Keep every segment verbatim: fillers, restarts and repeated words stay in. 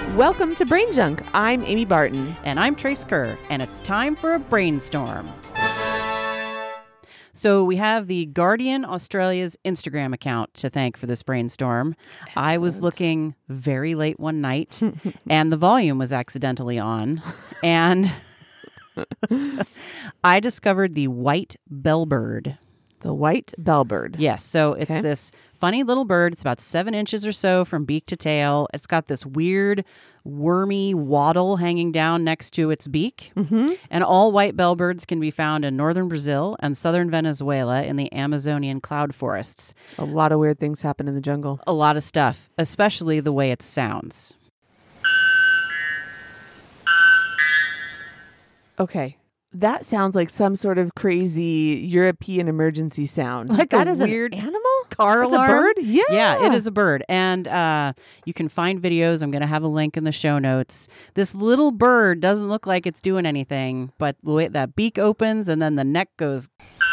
Welcome to Brain Junk. I'm Amy Barton. And I'm Trace Kerr, and it's time for a brainstorm. So we have the Guardian Australia's Instagram account to thank for this brainstorm. Excellent. I was looking very late one night, and the volume was accidentally on, and I discovered the white bellbird. The white bellbird. Yes. So it's okay. this funny little bird. It's about seven inches or so from beak to tail. It's got this weird wormy waddle hanging down next to its beak. Mm-hmm. And all white bellbirds can be found in northern Brazil and southern Venezuela in the Amazonian cloud forests. A lot of weird things happen in the jungle. A lot of stuff, especially the way it sounds. Okay. That sounds like some sort of crazy European emergency sound. Like that a is weird an animal? Car It's alarm? a bird? Yeah. Yeah, it is a bird. And uh, you can find videos. I'm going to have a link in the show notes. This little bird doesn't look like it's doing anything, but the way that beak opens and then the neck goes.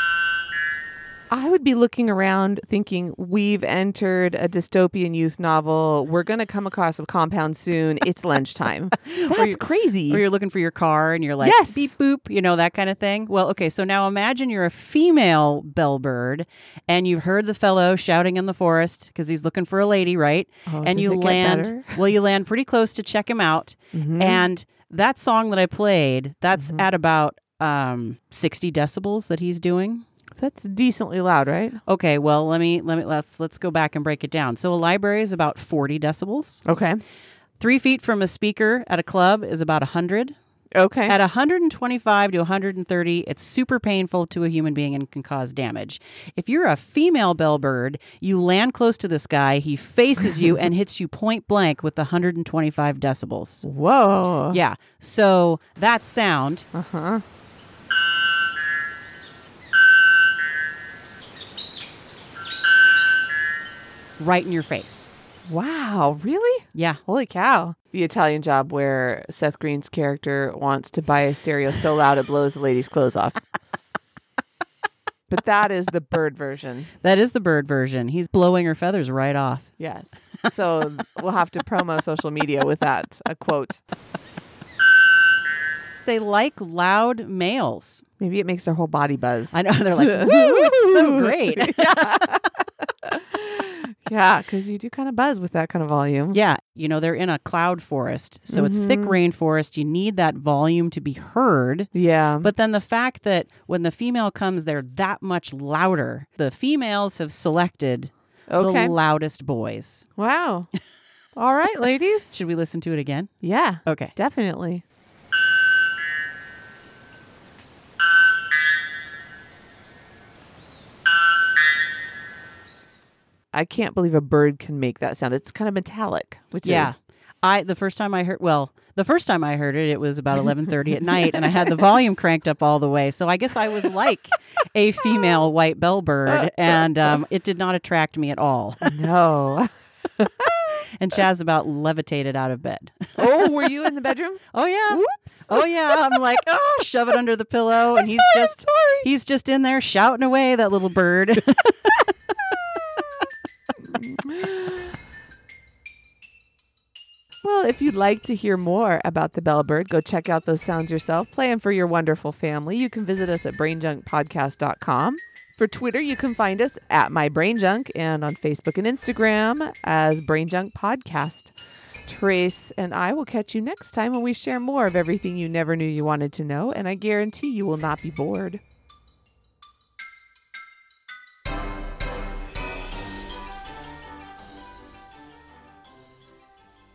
I would be looking around thinking, we've entered a dystopian youth novel. We're going to come across a compound soon. It's lunchtime. That's crazy. Or you're looking for your car and you're like, yes. beep, boop, you know, that kind of thing. Well, okay, so now imagine you're a female bellbird and you've heard the fellow shouting in the forest because he's looking for a lady, right? Oh, and does you it get land, better? well, you land pretty close to check him out. Mm-hmm. And that song that I played, that's Mm-hmm. at about um, sixty decibels that he's doing. That's decently loud, right? Okay, well, let me let me let's let's go back and break it down. So a library is about forty decibels. Okay. Three feet from a speaker at a club is about one hundred. Okay. At one hundred twenty-five to one hundred thirty, it's super painful to a human being and can cause damage. If you're a female bellbird, you land close to this guy, he faces you and hits you point blank with one hundred twenty-five decibels. Whoa. Yeah. So that sound. Uh-huh. Right in your face. Wow, really? Yeah. Holy cow. The Italian Job where Seth Green's character wants to buy a stereo so loud it blows the lady's clothes off. But that is the bird version. That is the bird version. He's blowing her feathers right off. Yes. So we'll have to promo social media with that, a quote. They like loud males. Maybe it makes their whole body buzz. I know. They're like, woo, it's so great. Yeah, because you do kind of buzz with that kind of volume. Yeah. You know, they're in a cloud forest. So mm-hmm. it's thick rainforest. You need that volume to be heard. Yeah. But then the fact that when the female comes, they're that much louder. The females have selected okay. the loudest boys. Wow. All right, ladies. Should we listen to it again? Yeah. Okay. Definitely. I can't believe a bird can make that sound. It's kind of metallic, which yeah. is... I the first time I heard, well, the first time I heard it, it was about eleven thirty at night, and I had the volume cranked up all the way. So I guess I was like a female white bellbird, and um, it did not attract me at all. No. And Chaz about levitated out of bed. Oh, were you in the bedroom? Oh yeah. Whoops. Oh yeah. I'm like, oh, shove it under the pillow, and I'm he's sorry, just I'm sorry. he's just in there shouting away, that little bird. Well, if you'd like to hear more about the bellbird, go check out those sounds yourself. Play them for your wonderful family. You can visit us at brain junk podcast dot com. For Twitter, you can find us at MyBrainJunk and on Facebook and Instagram as BrainJunk Podcast. Trace and I will catch you next time when we share more of everything you never knew you wanted to know, and I guarantee you will not be bored.